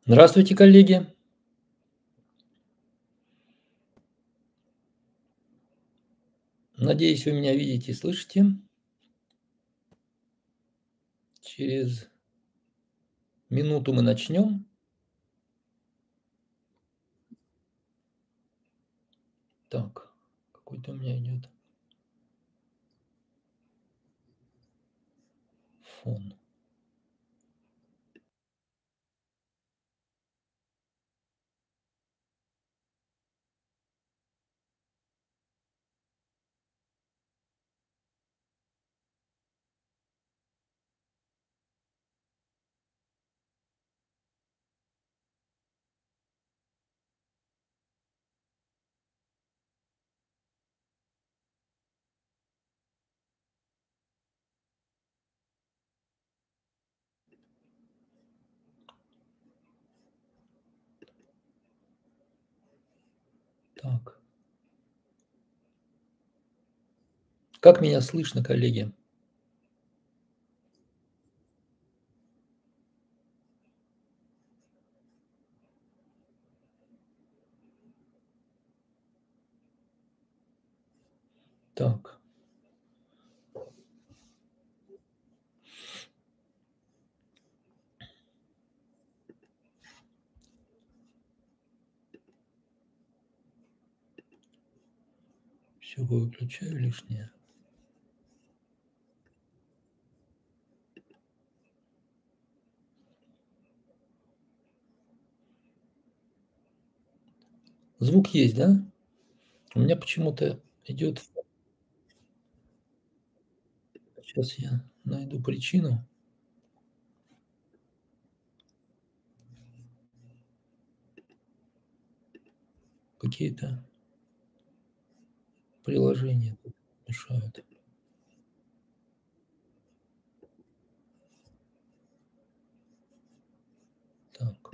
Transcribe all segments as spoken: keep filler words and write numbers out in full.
Здравствуйте, коллеги! Надеюсь, вы меня видите и слышите. Через минуту мы начнем. Так, какой-то у меня идет фон. Так. Как меня слышно, коллеги? Так. Всё выключаю лишнее. Звук есть, да? У меня почему-то идет фо Сейчас я найду причину. Какие-то приложения тут мешают. Так.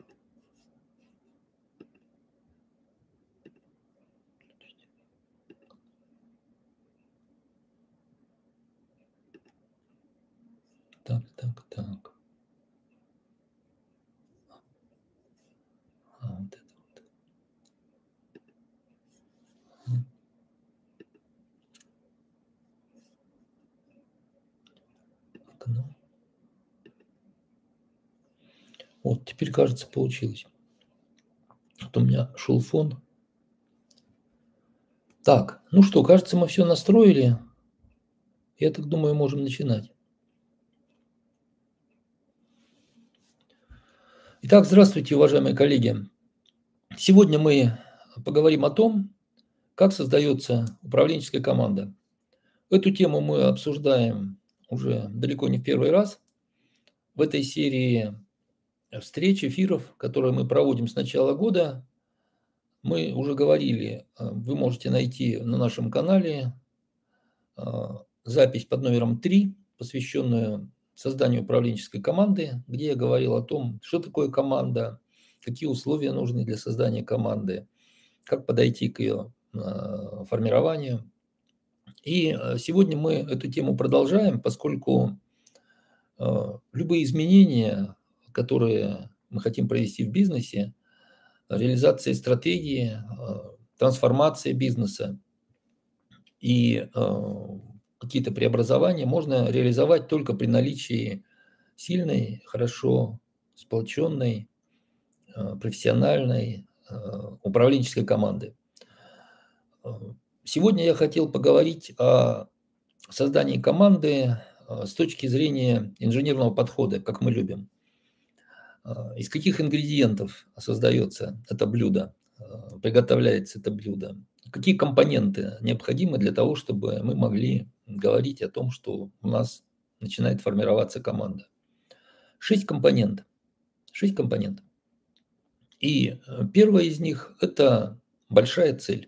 Так так так. А, вот это вот. М. Окно. Вот теперь, кажется, получилось. А то у меня шел фон. Так, ну что, кажется, мы всё настроили. Я так думаю, можем начинать. Итак, здравствуйте, уважаемые коллеги! Сегодня мы поговорим о том, как создается управленческая команда. Эту тему мы обсуждаем уже далеко не в первый раз. В этой серии встреч, эфиров, которые мы проводим с начала года, мы уже говорили, э, вы можете найти на нашем канале, а, запись под номером три, посвященную созданию управленческой команды, где я говорил о том, что такое команда, какие условия нужны для создания команды, как подойти к ее, а, формированию. И, э, сегодня мы эту тему продолжаем, поскольку, а, любые изменения, которые мы хотим провести в бизнесе, реализация стратегии, а, трансформация бизнеса и, а, какие-то преобразования можно реализовать только при наличии сильной, хорошо сплоченной, а, профессиональной, а, управленческой команды. А, сегодня я хотел поговорить о создании команды, а, с точки зрения инженерного подхода, как мы любим. А, из каких ингредиентов создается это блюдо, а, приготовляется это блюдо? Какие компоненты необходимы для того, чтобы мы могли говорить о том, что у нас начинает формироваться команда? шесть компонентов. шесть компонентов. И, э, первое из них- это большая цель.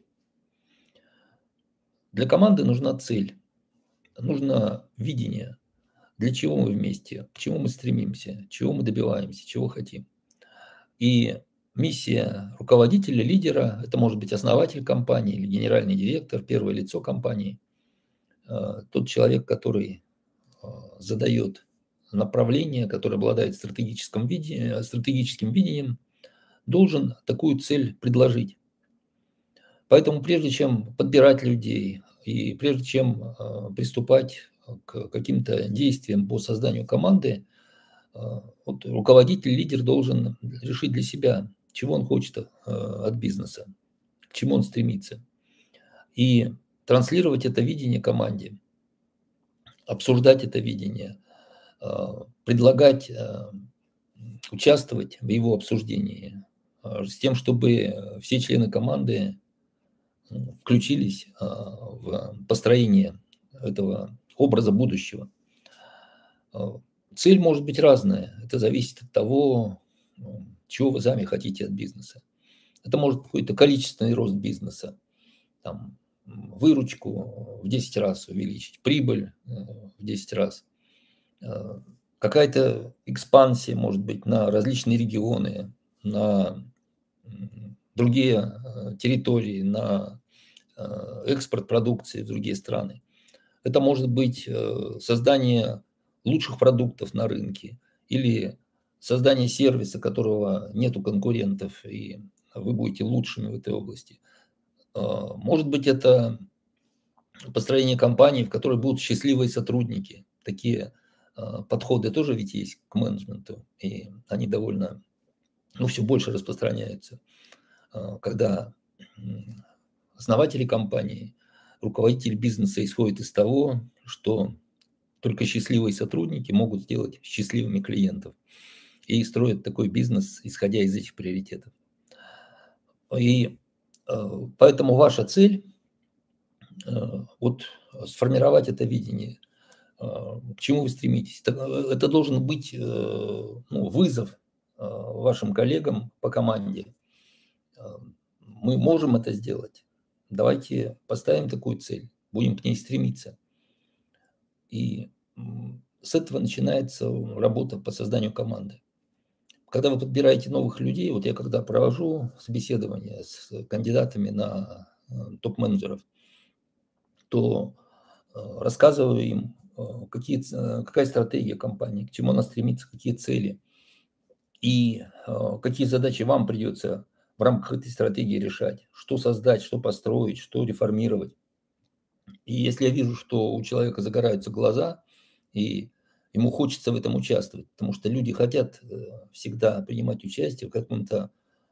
Для команды нужна цель, нужно видение, для чего мы вместе, к чему мы стремимся, чего мы добиваемся, чего хотим. И миссия руководителя, лидера- это может быть основатель компании или генеральный директор, первое лицо компании, а, тот человек, который, а, задает направление, который обладает стратегическом виде стратегическим видением. должен такую цель предложить. Поэтому прежде чем подбирать людей и прежде чем э, приступать к каким-то действиям по созданию команды, э, вот руководитель, лидер должен решить для себя, чего он хочет э, от бизнеса, к чему он стремится. И транслировать это видение команде, обсуждать это видение, э, предлагать э, участвовать в его обсуждении, э, с тем, чтобы все члены команды включились в построение этого образа будущего. Цель может быть разная. Это зависит от того, чего вы сами хотите от бизнеса. Это может быть какой-то количественный рост бизнеса, там, выручку в десять раз увеличить, прибыль в десять раз, какая-то экспансия, может быть, на различные регионы, на другие территории, на экспорт продукции в другие страны. Это может быть создание лучших продуктов на рынке или создание сервиса, которого нет у конкурентов, и вы будете лучшими в этой области. Может быть, это построение компании, в которой будут счастливые сотрудники. Такие подходы тоже ведь есть к менеджменту, и они довольно, ну, все больше распространяются, когда основатели компании, руководитель бизнеса исходит из того, что только счастливые сотрудники могут сделать счастливыми клиентов, и строят такой бизнес, исходя из этих приоритетов. И поэтому ваша цель вот сформировать это видение, к чему вы стремитесь. Это должен быть, ну, вызов вашим коллегам по команде. Мы можем это сделать. Давайте поставим такую цель, будем к ней стремиться. И с этого начинается работа по созданию команды. Когда вы подбираете новых людей, вот я когда провожу собеседование с кандидатами на топ-менеджеров, то рассказываю им, какие, какая стратегия компании, к чему она стремится, какие цели и какие задачи вам придется в рамках этой стратегии решать, что создать, что построить, что реформировать. И если я вижу, что у человека загораются глаза, и ему хочется в этом участвовать, потому что люди хотят всегда принимать участие в каком-то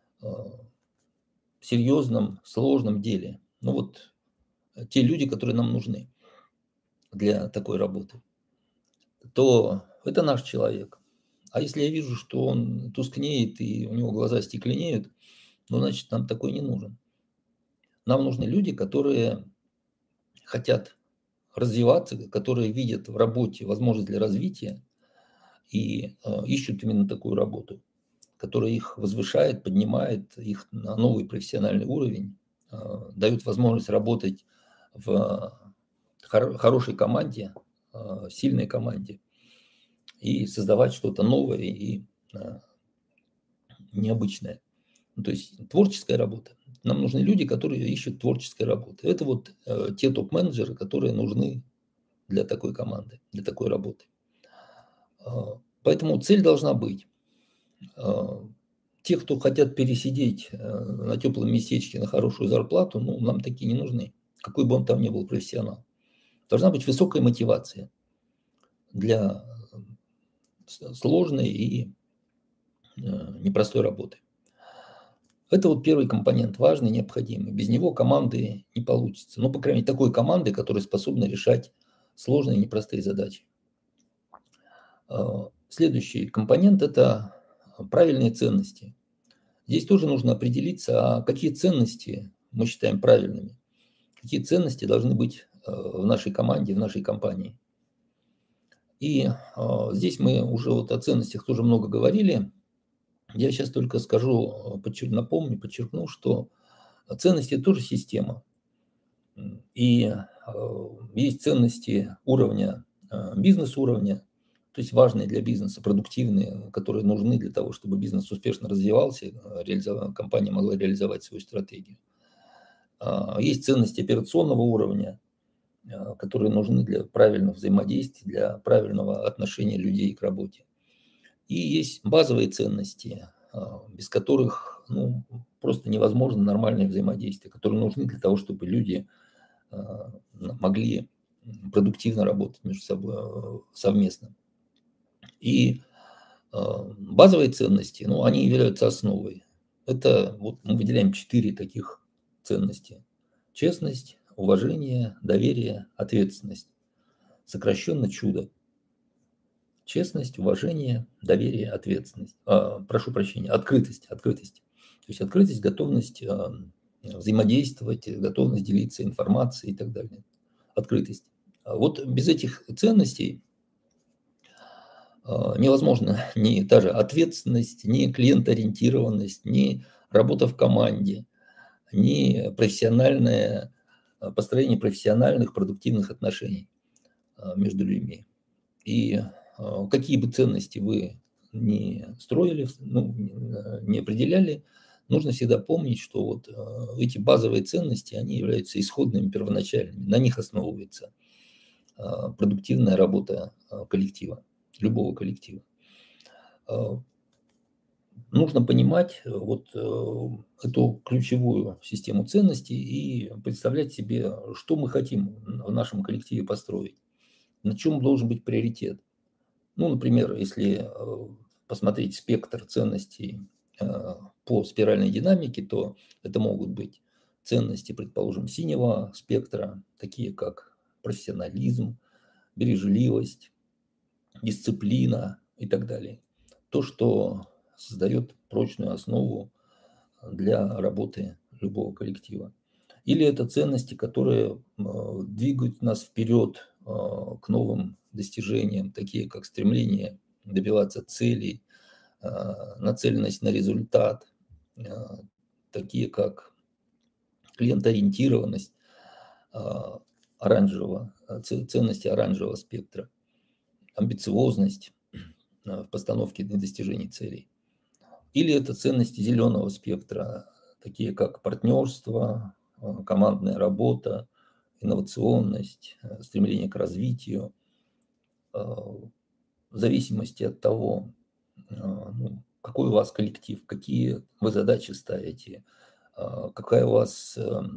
серьезном, сложном деле. Ну вот те люди, которые нам нужны для такой работы, то это наш человек. А если я вижу, что он тускнеет и у него глаза стекленеют, ну, значит, нам такой не нужен. Нам нужны люди, которые хотят развиваться, которые видят в работе возможность для развития и э, ищут именно такую работу, которая их возвышает, поднимает их на новый профессиональный уровень, э, дает возможность работать в хор- хорошей команде, э, сильной команде и создавать что-то новое и э, необычное. Ну, то есть творческая работа. Нам нужны люди, которые ищут творческой работы. Это вот э, те топ-менеджеры, которые нужны для такой команды, для такой работы. Поэтому цель должна быть. Те, кто хотят пересидеть на теплом местечке на хорошую зарплату, ну, нам такие не нужны, какой бы он там ни был профессионал. Должна быть высокая мотивация для сложной и непростой работы. Это вот первый компонент, важный, необходимый. Без него команды не получится. Ну, по крайней мере, такой команды, которая способна решать сложные и непростые задачи. Следующий компонент – это правильные ценности. Здесь тоже нужно определиться, а какие ценности мы считаем правильными, какие ценности должны быть в нашей команде, в нашей компании. И здесь мы уже вот о ценностях тоже много говорили. Я сейчас только скажу, подчеркну, напомню, подчеркну, что ценности – это тоже система. И есть ценности уровня, бизнес-уровня, то есть важные для бизнеса, продуктивные, которые нужны для того, чтобы бизнес успешно развивался, компания могла реализовать свою стратегию. Есть ценности операционного уровня, которые нужны для правильного взаимодействия, для правильного отношения людей к работе. И есть базовые ценности, без которых ну, просто невозможно нормальное взаимодействие, которые нужны для того, чтобы люди могли продуктивно работать между собой совместно. И базовые ценности, ну, они являются основой. Это вот мы выделяем четыре таких ценности. Честность, уважение, доверие, ответственность. Сокращенно чудо. Честность, уважение, доверие, ответственность. А, прошу прощения, открытость, открытость. То есть открытость, готовность а, взаимодействовать, готовность делиться информацией и так далее. Открытость. А вот без этих ценностей а, невозможно ни та же ответственность, ни клиентоориентированность, ни работа в команде, ни профессиональное построение профессиональных продуктивных отношений между людьми. И какие бы ценности вы ни строили, ну, не определяли, нужно всегда помнить, что вот эти базовые ценности, они являются исходными, первоначальными. На них основывается продуктивная работа коллектива, любого коллектива. Нужно понимать вот эту ключевую систему ценностей и представлять себе, что мы хотим в нашем коллективе построить, на чем должен быть приоритет. Ну, например, если посмотреть спектр ценностей по спиральной динамике, то это могут быть ценности, предположим, синего спектра, такие как профессионализм, бережливость, дисциплина и так далее. То, что создает прочную основу для работы любого коллектива. Или это ценности, которые двигают нас вперед к новым достижениям, такие как стремление добиваться целей, нацеленность на результат, такие как клиентоориентированность оранжевого, ценности оранжевого спектра, амбициозность в постановке для достижения целей. Или это ценности зеленого спектра, такие как партнерство, командная работа, инновационность, стремление к развитию, в зависимости от того, ну, какой у вас коллектив, какие вы задачи ставите, какая у вас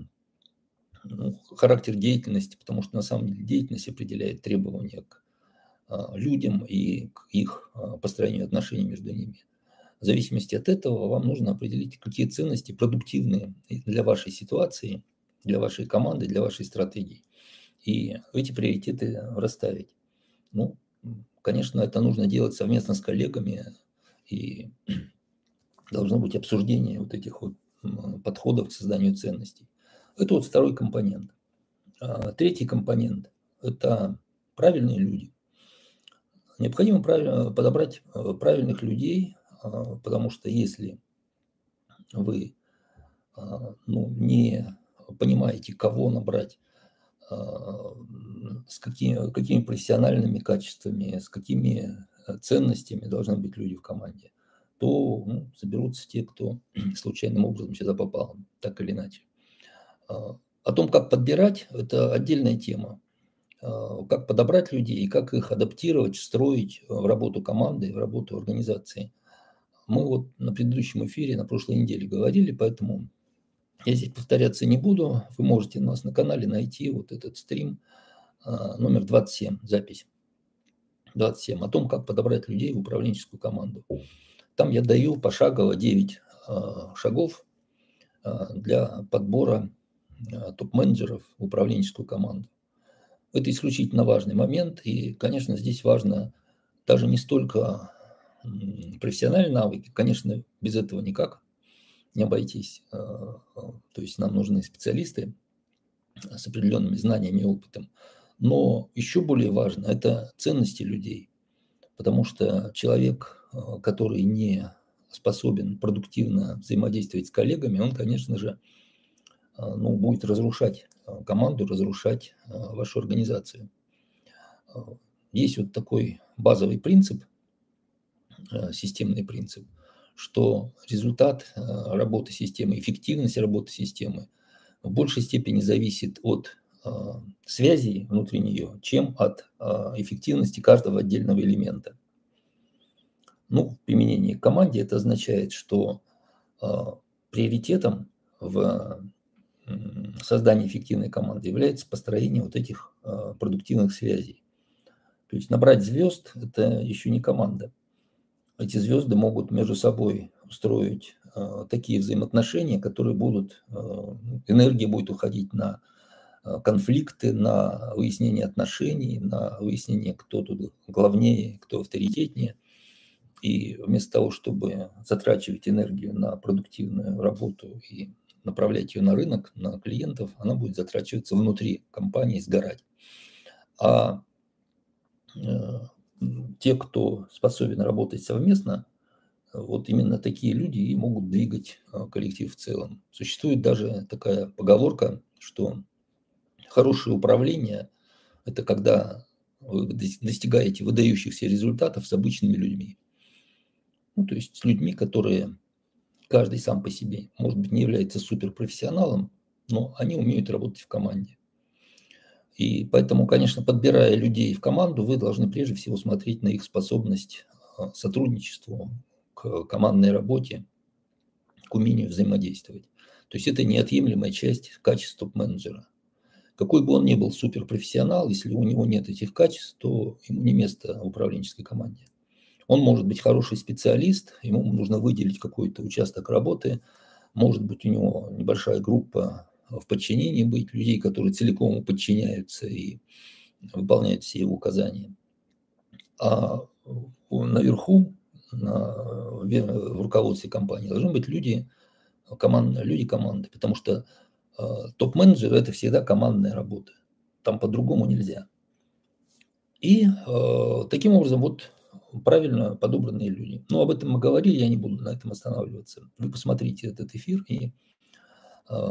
ну, характер деятельности, потому что на самом деле деятельность определяет требования к людям и к их построению отношений между ними. В зависимости от этого вам нужно определить, какие ценности продуктивные для вашей ситуации, для вашей команды, для вашей стратегии. И эти приоритеты расставить. Ну, конечно, это нужно делать совместно с коллегами, и должно быть обсуждение вот этих вот подходов к созданию ценностей. Это вот второй компонент. Третий компонент – это правильные люди. Необходимо подобрать правильных людей, потому что если вы ну, не понимаете, кого набрать, с какими, какими профессиональными качествами, с какими ценностями должны быть люди в команде, то ну, соберутся те, кто случайным образом сюда попал, так или иначе. О том, как подбирать, это отдельная тема. Как подобрать людей и как их адаптировать, встроить в работу команды, в работу организации. Мы вот на предыдущем эфире, на прошлой неделе говорили, поэтому я здесь повторяться не буду. Вы можете у нас на канале найти вот этот стрим номер двадцать семь, запись двадцать семь, о том, как подобрать людей в управленческую команду. Там я даю пошагово девять шагов для подбора топ-менеджеров в управленческую команду. Это исключительно важный момент, и, конечно, здесь важно даже не столько профессиональные навыки, конечно, без этого никак не обойтись. То есть нам нужны специалисты с определенными знаниями и опытом. Но еще более важно – это ценности людей, потому что человек, который не способен продуктивно взаимодействовать с коллегами, он, конечно же, ну, будет разрушать команду, разрушать вашу организацию. Есть вот такой базовый принцип, системный принцип, что результат работы системы, эффективность работы системы в большей степени зависит от связей внутри нее, чем от эффективности каждого отдельного элемента. Ну, в применении к команде это означает, что а, приоритетом в м, создании эффективной команды является построение вот этих а, продуктивных связей. То есть набрать звезд – это еще не команда. Эти звезды могут между собой устроить а, такие взаимоотношения, которые будут, а, энергия будет уходить на а, конфликты, на выяснение отношений, на выяснение, кто тут главнее, кто авторитетнее. И вместо того, чтобы затрачивать энергию на продуктивную работу и направлять ее на рынок, на клиентов, она будет затрачиваться внутри компании, сгорать. А э, те, кто способен работать совместно, вот именно такие люди и могут двигать э, коллектив в целом. Существует даже такая поговорка, что хорошее управление – это когда вы достигаете выдающихся результатов с обычными людьми. Ну, то есть с людьми, которые каждый сам по себе, может быть, не является суперпрофессионалом, но они умеют работать в команде. И поэтому, конечно, подбирая людей в команду, вы должны прежде всего смотреть на их способность к сотрудничеству, к командной работе, к умению взаимодействовать. То есть это неотъемлемая часть качеств топ-менеджера. Какой бы он ни был суперпрофессионал, если у него нет этих качеств, то ему не место в управленческой команде. Он может быть хороший специалист, ему нужно выделить какой-то участок работы, может быть у него небольшая группа в подчинении быть, людей, которые целиком ему подчиняются и выполняют все его указания. А наверху, на, в руководстве компании должны быть люди, команд, люди команды, потому что э, топ-менеджер – это всегда командная работа. Там по-другому нельзя. И э, таким образом вот правильно подобранные люди. Ну, об этом мы говорили, я не буду на этом останавливаться. Вы посмотрите этот эфир, и э,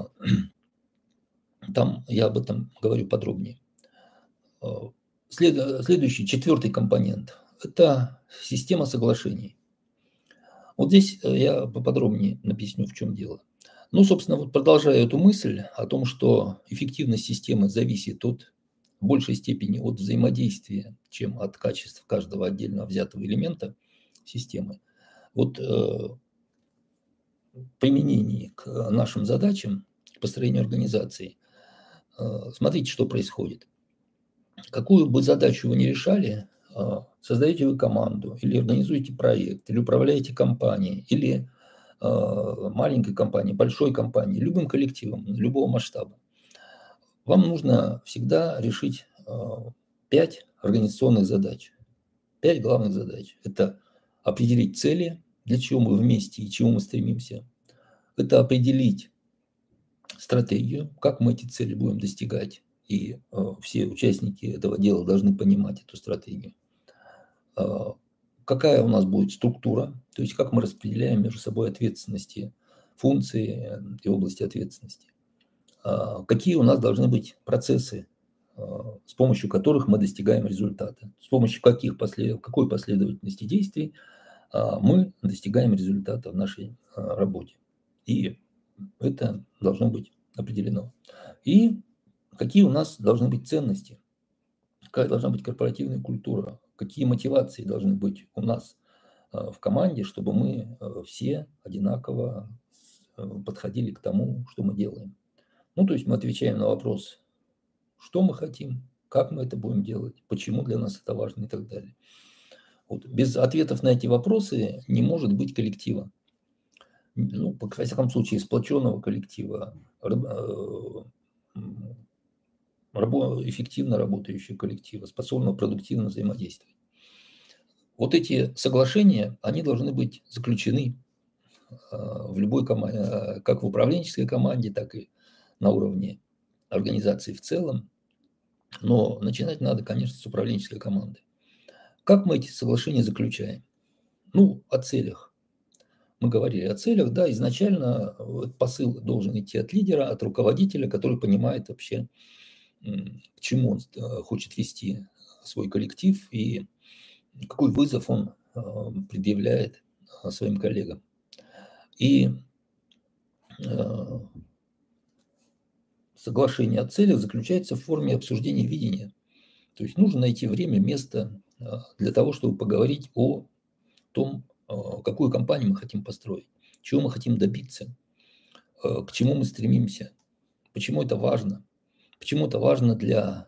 там я об этом говорю подробнее. Э, след, следующий, четвертый компонент – это система соглашений. Вот здесь я поподробнее объясню, в чем дело. Ну, собственно, вот продолжая эту мысль о том, что эффективность системы зависит от в большей степени от взаимодействия, чем от качеств каждого отдельно взятого элемента системы. Вот э, в применении к нашим задачам, к построению организации, э, смотрите, что происходит. Какую бы задачу вы ни решали, э, создаете вы команду, или организуете проект, или управляете компанией, или э, маленькой компанией, большой компанией, любым коллективом, любого масштаба. Вам нужно всегда решить пять организационных задач. Пять главных задач. Это определить цели, для чего мы вместе и чему мы стремимся. Это определить стратегию, как мы эти цели будем достигать. И э, все участники этого дела должны понимать эту стратегию. Э, какая у нас будет структура, то есть как мы распределяем между собой ответственности, функции и области ответственности. Какие у нас должны быть процессы, с помощью которых мы достигаем результата, с помощью каких послед... какой последовательности действий мы достигаем результата в нашей работе. И это должно быть определено. И какие у нас должны быть ценности, какая должна быть корпоративная культура, какие мотивации должны быть у нас в команде, чтобы мы все одинаково подходили к тому, что мы делаем. Ну, то есть мы отвечаем на вопрос, что мы хотим, как мы это будем делать, почему для нас это важно и так далее. Вот. Без ответов на эти вопросы не может быть коллектива. Ну, во всяком случае, сплоченного коллектива, эффективно работающего коллектива, способного продуктивно взаимодействовать. Вот эти соглашения, они должны быть заключены в любой команде, как в управленческой команде, так и на уровне организации в целом. Но начинать надо, конечно, с управленческой команды. Как мы эти соглашения заключаем? Ну, о целях. Мы говорили о целях, да, изначально посыл должен идти от лидера, от руководителя, который понимает вообще, к чему он хочет вести свой коллектив и какой вызов он предъявляет своим коллегам. И соглашение о целях заключается в форме обсуждения видения. То есть нужно найти время, место для того, чтобы поговорить о том, какую компанию мы хотим построить, чего мы хотим добиться, к чему мы стремимся, почему это важно, почему это важно для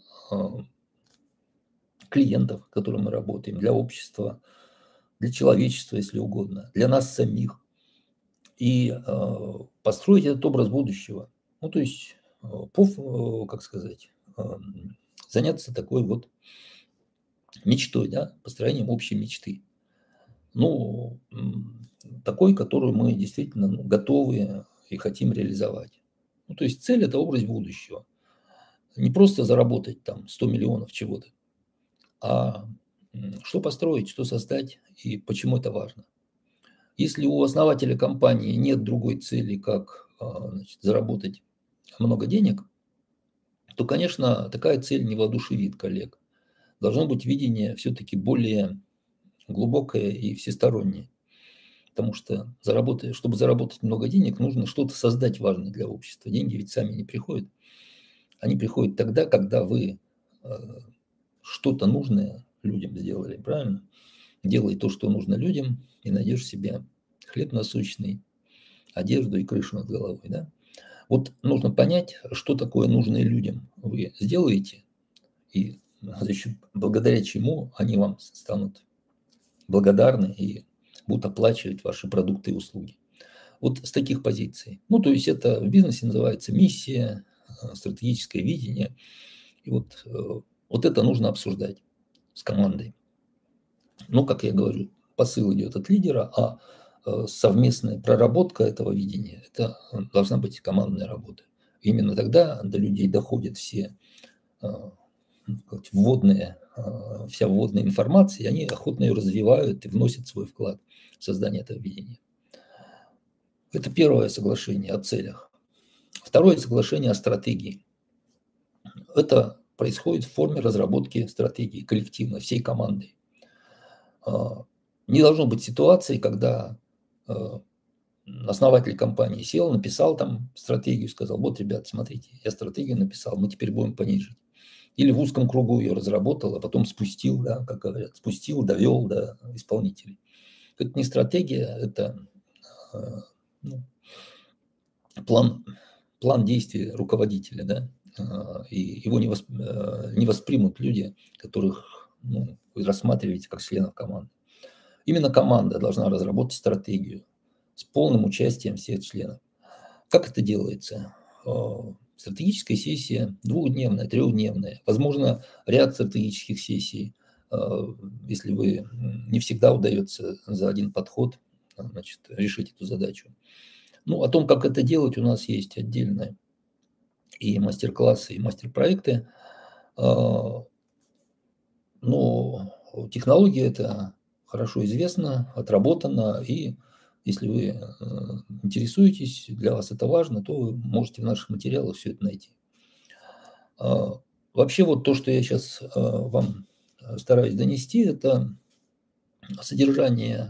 клиентов, с которыми мы работаем, для общества, для человечества, если угодно, для нас самих. И э, построить этот образ будущего. Ну, то есть, э, по, как сказать, э, заняться такой вот мечтой, да, построением общей мечты. Ну, такой, которую мы действительно ну, готовы и хотим реализовать. Ну, то есть цель – это образ будущего. Не просто заработать там сто миллионов чего-то, а что построить, что создать и почему это важно. Если у основателя компании нет другой цели, как значит, заработать много денег, то, конечно, такая цель не воодушевит коллег. Должно быть видение все-таки более глубокое и всестороннее. Потому что, заработать, чтобы заработать много денег, нужно что-то создать важное для общества. Деньги ведь сами не приходят. Они приходят тогда, когда вы что-то нужное людям сделали, правильно? Делай то, что нужно людям, и найдешь себе хлеб насущный, одежду и крышу над головой. Да? Вот нужно понять, что такое нужное людям вы сделаете, и за счет, благодаря чему они вам станут благодарны и будут оплачивать ваши продукты и услуги. Вот с таких позиций. Ну, то есть это в бизнесе называется миссия, стратегическое видение. И вот, вот это нужно обсуждать с командой. Ну, как я говорю, посыл идет от лидера, а совместная проработка этого видения – это должна быть командная работа. Именно тогда до людей доходят все вводные, вся вводная информация, и они охотно ее развивают и вносят свой вклад в создание этого видения. Это первое соглашение о целях. Второе соглашение о стратегии. Это происходит в форме разработки стратегии коллективно, всей командой. Не должно быть ситуации, когда основатель компании сел, написал там стратегию, сказал: вот, ребят, смотрите, я стратегию написал, мы теперь будем по ней жить. Или в узком кругу ее разработал, а потом спустил, да, как говорят, спустил, довел до исполнителей. Это не стратегия, это ну, план, план действий руководителя, да, и его не, восп, не воспримут люди, которых ну, вы рассматриваете как членов команды. Именно команда должна разработать стратегию с полным участием всех членов. Как это делается? Стратегическая сессия двухдневная, трехдневная, возможно, ряд стратегических сессий, если вы не всегда удается за один подход значит, решить эту задачу. Ну, о том, как это делать, у нас есть отдельные и мастер-классы, и мастер-проекты. Но технология это хорошо известна, отработана, и если вы интересуетесь, для вас это важно, то вы можете в наших материалах все это найти. Вообще вот то, что я сейчас вам стараюсь донести, это содержание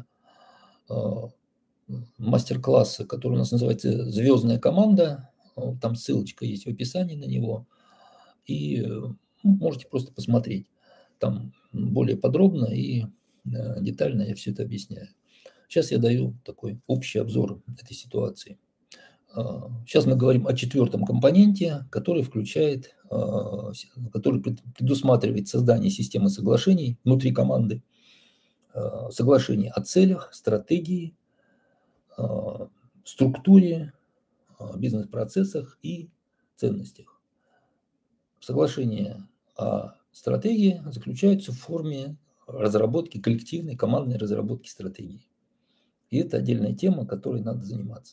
мастер-класса, который у нас называется «Звездная команда». Там ссылочка есть в описании на него. И можете просто посмотреть. Там более подробно и детально я все это объясняю. Сейчас я даю такой общий обзор этой ситуации. Сейчас мы говорим о четвертом компоненте, который включает, который предусматривает создание системы соглашений внутри команды, соглашений о целях, стратегии, структуре, бизнес-процессах и ценностях. Соглашение о стратегии заключается в форме разработки, коллективной командной разработки стратегии. И это отдельная тема, которой надо заниматься.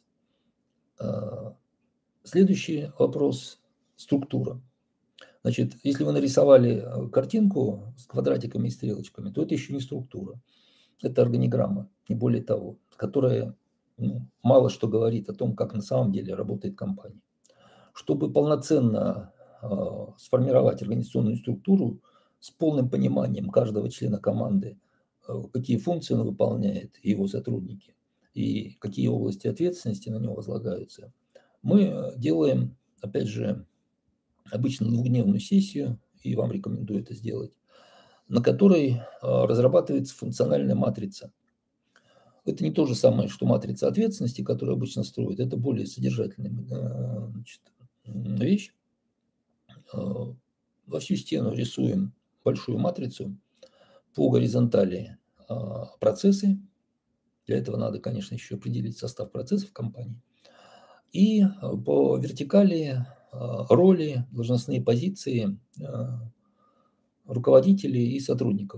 Следующий вопрос – структура. Значит, если вы нарисовали картинку с квадратиками и стрелочками, то это еще не структура. Это органиграмма, не более того, которая ну, мало что говорит о том, как на самом деле работает компания. Чтобы полноценно э, сформировать организационную структуру с полным пониманием каждого члена команды, э, какие функции он выполняет, и его сотрудники, и какие области ответственности на него возлагаются, мы делаем, опять же, обычно двухдневную сессию, и вам рекомендую это сделать, на которой разрабатывается функциональная матрица. Это не то же самое, что матрица ответственности, которую обычно строят. Это более содержательная, значит, вещь. Во всю стену рисуем большую матрицу, по горизонтали процессы. Для этого надо, конечно, еще определить состав процессов компании. И по вертикали роли, должностные позиции руководителей и сотрудников.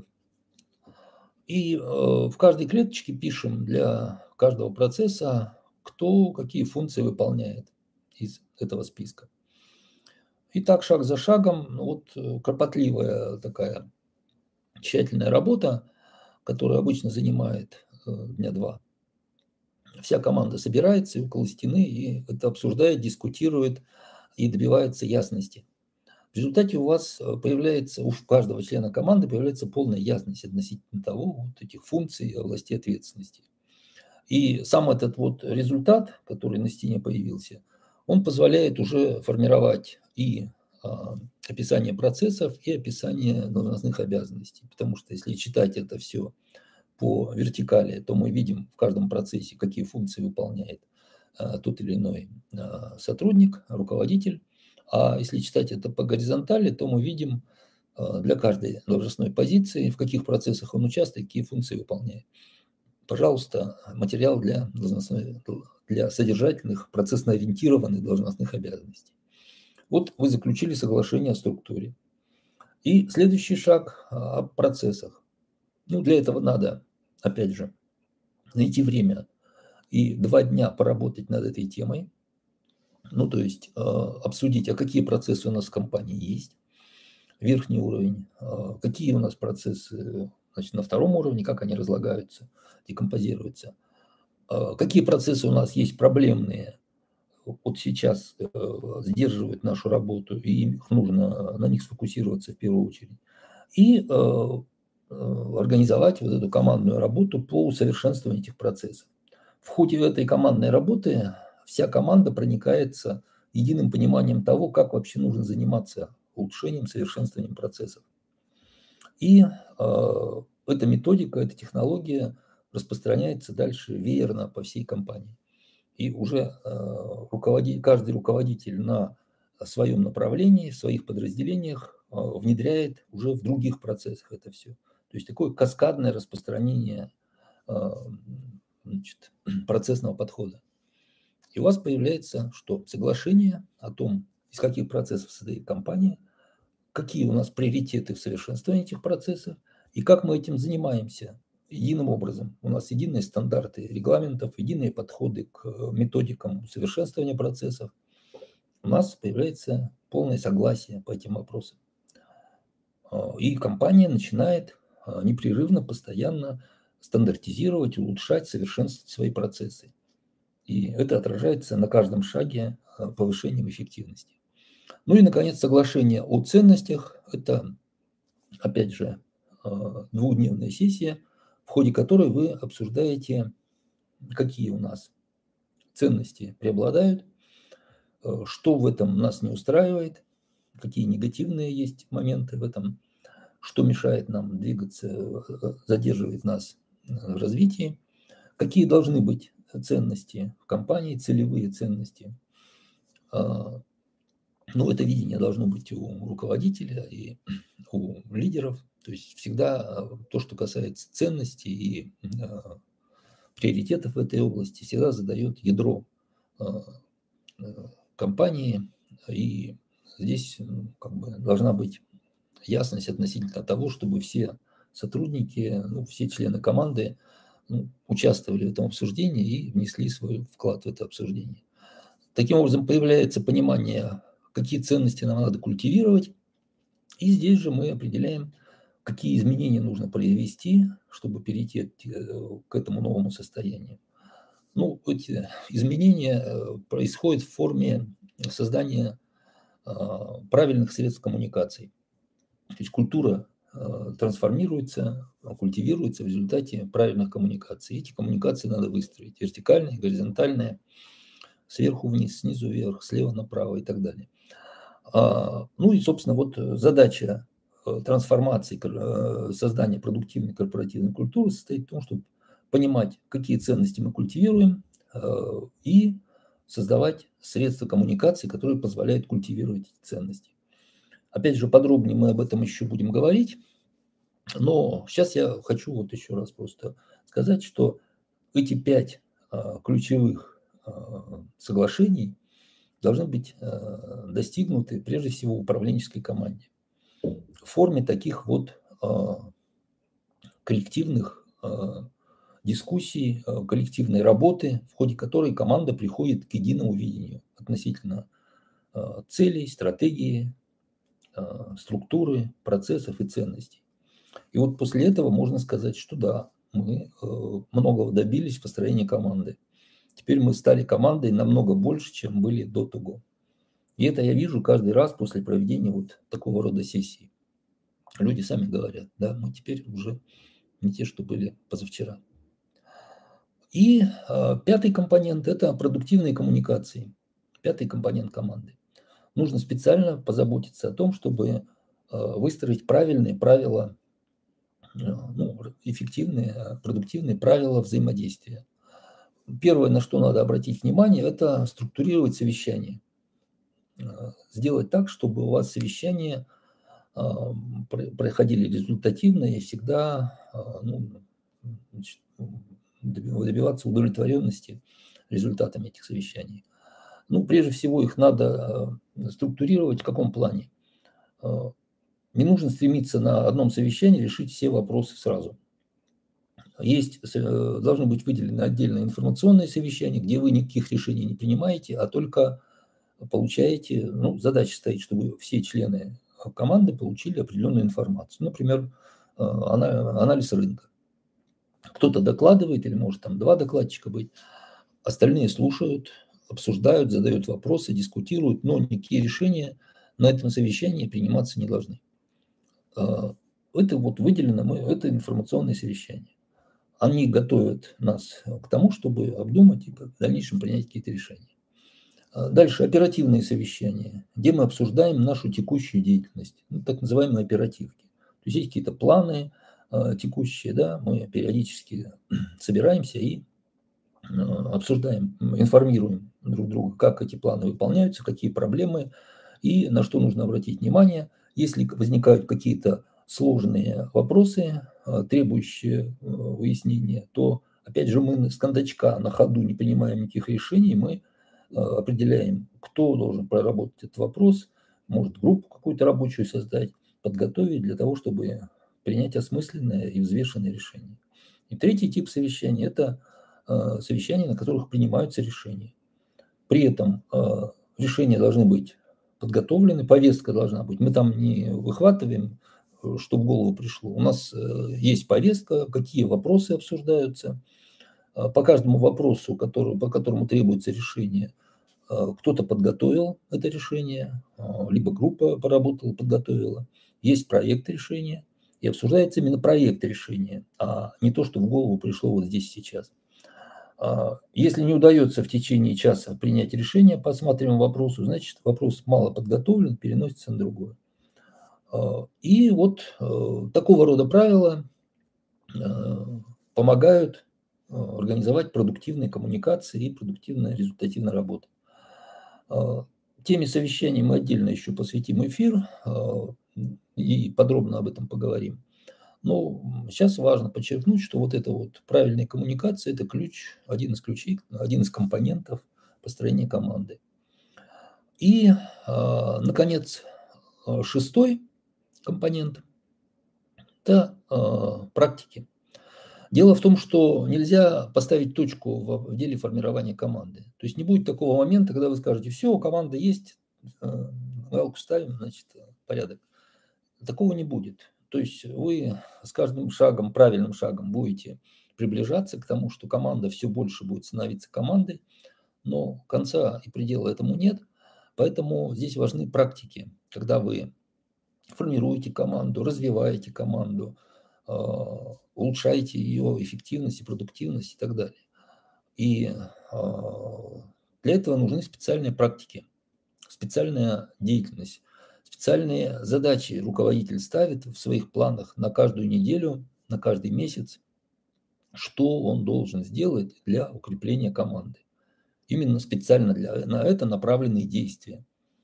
И в каждой клеточке пишем для каждого процесса, кто какие функции выполняет из этого списка. И так шаг за шагом, ну, вот кропотливая такая тщательная работа, которая обычно занимает дня два. Вся команда собирается около стены и это обсуждает, дискутирует и добивается ясности. В результате у вас появляется, у каждого члена команды появляется полная ясность относительно того, вот этих функций области ответственности. И сам этот вот результат, который на стене появился, он позволяет уже формировать и а, описание процессов, и описание должностных обязанностей. Потому что если читать это все по вертикали, то мы видим в каждом процессе, какие функции выполняет а, тот или иной а, сотрудник, руководитель. А если читать это по горизонтали, то мы видим а, для каждой должностной позиции, в каких процессах он участвует, какие функции выполняет. Пожалуйста, материал для, для содержательных, процессно-ориентированных должностных обязанностей. Вот вы заключили соглашение о структуре. И следующий шаг о процессах. Ну, для этого надо, опять же, найти время и два дня поработать над этой темой. Ну, то есть э, обсудить, а какие процессы у нас в компании есть, верхний уровень, э, какие у нас процессы, значит, на втором уровне, как они разлагаются, декомпозируются, э, какие процессы у нас есть проблемные, вот сейчас э, сдерживают нашу работу, и их нужно на них сфокусироваться в первую очередь, и э, организовать вот эту командную работу по усовершенствованию этих процессов. В ходе этой командной работы вся команда проникается единым пониманием того, как вообще нужно заниматься улучшением, совершенствованием процессов. И э, эта методика, эта технология распространяется дальше веерно по всей компании. И уже э, руководитель, каждый руководитель на своем направлении, в своих подразделениях э, внедряет уже в других процессах это все. То есть такое каскадное распространение э, значит, процессного подхода. И у вас появляется что? Соглашение о том, из каких процессов состоит компания, какие у нас приоритеты в совершенствовании этих процессов и как мы этим занимаемся единым образом. У нас единые стандарты регламентов, единые подходы к методикам усовершенствования процессов. У нас появляется полное согласие по этим вопросам. И компания начинает непрерывно, постоянно стандартизировать, улучшать, совершенствовать свои процессы. И это отражается на каждом шаге повышением эффективности. Ну и, наконец, соглашение о ценностях. Это, опять же, двухдневная сессия, в ходе которой вы обсуждаете, какие у нас ценности преобладают, что в этом нас не устраивает, какие негативные есть моменты в этом, что мешает нам двигаться, задерживает нас в развитии, какие должны быть ценности в компании, целевые ценности. Ну, это видение должно быть у руководителя и у лидеров. То есть всегда то, что касается ценностей и приоритетов в этой области, всегда задает ядро компании. И здесь как бы должна быть ясность относительно того, чтобы все сотрудники, ну, все члены команды ну, участвовали в этом обсуждении и внесли свой вклад в это обсуждение. Таким образом, появляется понимание, какие ценности нам надо культивировать, и здесь же мы определяем, какие изменения нужно произвести, чтобы перейти к этому новому состоянию. Ну, эти изменения происходят в форме создания правильных средств коммуникации. То есть культура трансформируется, культивируется в результате правильных коммуникаций. Эти коммуникации надо выстроить вертикальные, горизонтальные, сверху вниз, снизу вверх, слева направо и так далее. Ну и, собственно, вот задача трансформации, создания продуктивной корпоративной культуры состоит в том, чтобы понимать, какие ценности мы культивируем, и создавать средства коммуникации, которые позволяют культивировать эти ценности. Опять же, подробнее мы об этом еще будем говорить, но сейчас я хочу вот еще раз просто сказать, что эти пять ключевых соглашений должны быть достигнуты прежде всего в управленческой команде в форме таких вот коллективных дискуссий, коллективной работы, в ходе которой команда приходит к единому видению относительно целей, стратегии, структуры, процессов и ценностей. И вот после этого можно сказать, что да, мы многого добились в построении команды. Теперь мы стали командой намного больше, чем были до того. И это я вижу каждый раз после проведения вот такого рода сессий. Люди сами говорят, да, мы теперь уже не те, что были позавчера. И э, пятый компонент – это продуктивные коммуникации. Пятый компонент команды. Нужно специально позаботиться о том, чтобы э, выстроить правильные правила, э, ну, эффективные, продуктивные правила взаимодействия. Первое, на что надо обратить внимание, это структурировать совещание. Э, сделать так, чтобы у вас совещания э, проходили результативно и всегда э, ну, значит, добиваться удовлетворенности результатами этих совещаний. Ну, прежде всего, их надо структурировать в каком плане? Не нужно стремиться на одном совещании решить все вопросы сразу. Есть, должны быть выделены отдельные информационные совещания, где вы никаких решений не принимаете, а только получаете, ну, задача стоит, чтобы все члены команды получили определенную информацию. Например, анализ рынка. Кто-то докладывает, или может там два докладчика быть, остальные слушают, обсуждают, задают вопросы, дискутируют, но никакие решения на этом совещании приниматься не должны. Это вот выделено, мы, это информационное совещание. Они готовят нас к тому, чтобы обдумать и в дальнейшем принять какие-то решения. Дальше оперативные совещания, где мы обсуждаем нашу текущую деятельность, ну, так называемые оперативки. То есть есть какие-то планы текущие, да, мы периодически собираемся и обсуждаем, информируем друг друга, как эти планы выполняются, какие проблемы и на что нужно обратить внимание. Если возникают какие-то сложные вопросы, требующие выяснения, то, опять же, мы с кондачка на ходу не принимаем никаких решений, мы определяем, кто должен проработать этот вопрос, может группу какую-то рабочую создать, подготовить для того, чтобы принять осмысленное и взвешенное решение. И третий тип совещаний – это совещания, на которых принимаются решения. При этом решения должны быть подготовлены, повестка должна быть. Мы там не выхватываем, что в голову пришло. У нас есть повестка, какие вопросы обсуждаются. По каждому вопросу, который, по которому требуется решение, кто-то подготовил это решение, либо группа поработала, подготовила. Есть проект решения, и обсуждается именно проект решения, а не то, что в голову пришло вот здесь сейчас. Если не удается в течение часа принять решение по осматриваемому вопросу, значит, вопрос мало подготовлен, переносится на другое. И вот такого рода правила помогают организовать продуктивные коммуникации и продуктивная результативная работа. Теме совещаний мы отдельно еще посвятим эфир и подробно об этом поговорим. Но сейчас важно подчеркнуть, что вот эта вот правильная коммуникация – это ключ, один из ключей, один из компонентов построения команды. И, наконец, шестой компонент – это практики. Дело в том, что нельзя поставить точку в деле формирования команды. То есть не будет такого момента, когда вы скажете, все, команда есть, галку ставим, значит, порядок. Такого не будет. То есть вы с каждым шагом, правильным шагом будете приближаться к тому, что команда все больше будет становиться командой, но конца и предела этому нет. Поэтому здесь важны практики, когда вы формируете команду, развиваете команду, улучшаете ее эффективность и продуктивность и так далее. И для этого нужны специальные практики, специальная деятельность, специальные задачи руководитель ставит в своих планах на каждую неделю, на каждый месяц. что он должен сделать для укрепления команды. Именно специально для, на это направленные действия.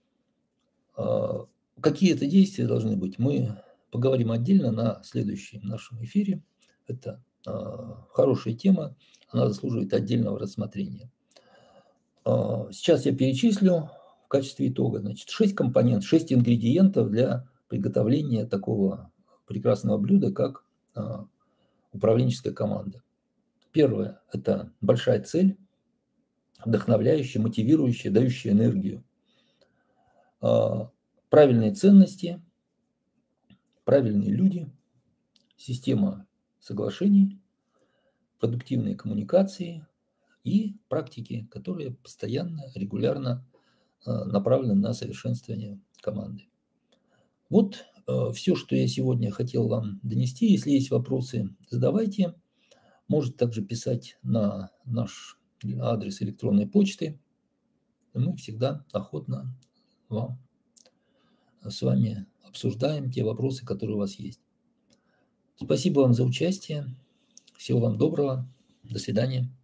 Какие это действия должны быть, мы поговорим отдельно на следующем нашем эфире. Это хорошая тема, она заслуживает отдельного рассмотрения. Сейчас я перечислю в качестве итога, значит, шесть компонентов, шесть ингредиентов для приготовления такого прекрасного блюда, как управленческая команда. Первое – это большая цель, вдохновляющая, мотивирующая, дающая энергию. Правильные ценности, правильные люди, система соглашений, продуктивные коммуникации и практики, которые постоянно, регулярно направлены на совершенствование команды. Вот все, что я сегодня хотел вам донести. Если есть вопросы, задавайте. Можете также писать на наш адрес электронной почты. Мы всегда охотно вам с вами обсуждаем те вопросы, которые у вас есть. Спасибо вам за участие. Всего вам доброго. До свидания.